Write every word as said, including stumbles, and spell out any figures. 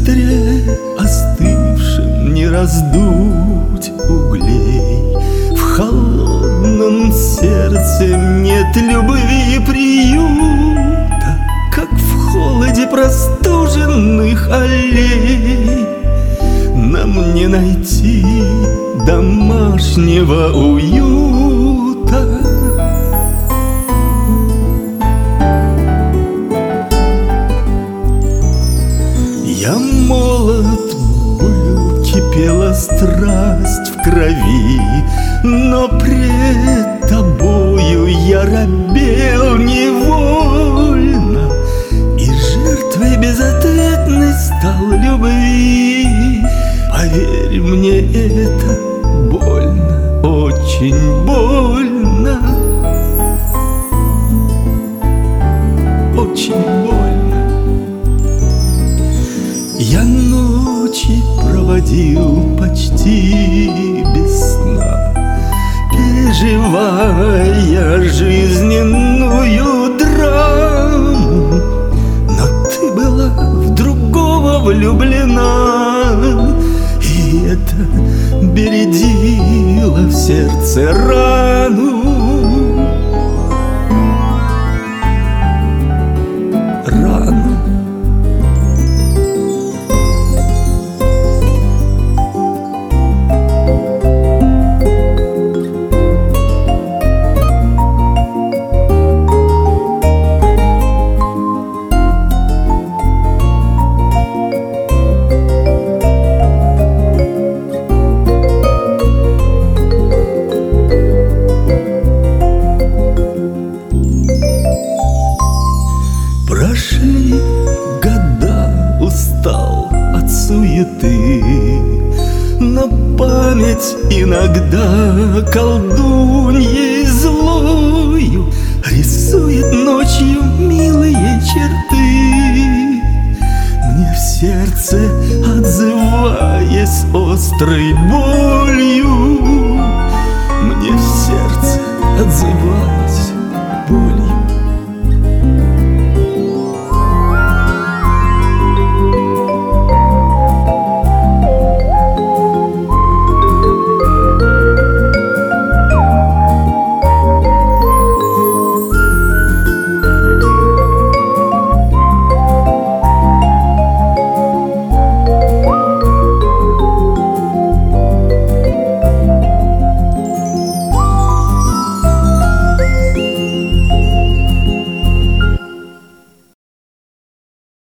костре остывшем не раздуть углей. В холодном сердце нет любви и приюта, как в холоде простуженных аллей. Нам не найти домашнего уюта. Я молод был, кипела страсть в крови, но пред тобою я робел невольно, и жертвой безответной стал любви. Поверь мне, это больно, очень больно, очень больно. Я ночи проводил почти без сна, переживая жизненную драму. Но ты была в другого влюблена, и это бередило в сердце рану. Рану. Прошли года, устал от суеты, но память иногда колдуньей злою рисует ночью милые черты. Мне в сердце, отзываясь острой болью, мне в сердце, отзываясь болью.